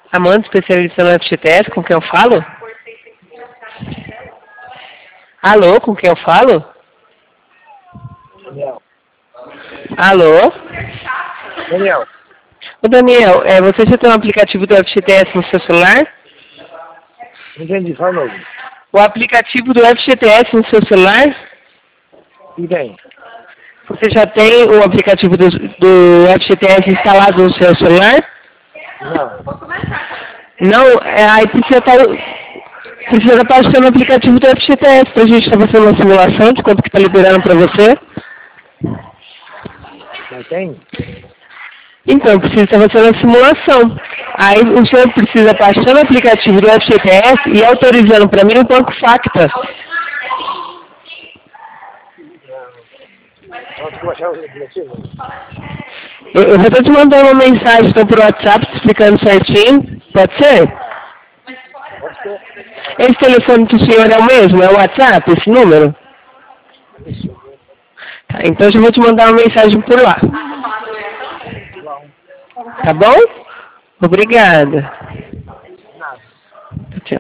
Amanda, especialista no FGTS, com quem eu falo? Alô, com quem eu falo? Daniel. Alô? Daniel. Ô Daniel, você já tem um aplicativo do FGTS no seu celular? Não entendi, fala novo. O aplicativo do FGTS no seu celular? E tem? Você já tem o aplicativo do FGTS instalado no seu celular? Não. Não, aí precisa estar baixando o aplicativo do FGTS para a gente estar fazendo uma simulação de quanto que está liberando para você. Mas tem? Então, precisa estar fazendo a simulação. Aí o senhor precisa baixando o aplicativo do FGTS e autorizando para mim no Banco Facta. Posso baixar o aplicativo? Eu vou estar te mandando uma mensagem então, por WhatsApp te explicando certinho. Pode ser? Pode ser. Esse telefone do senhor é o mesmo? É o WhatsApp, esse número? Tá, então eu já vou te mandar uma mensagem por lá. Tá bom? Obrigada.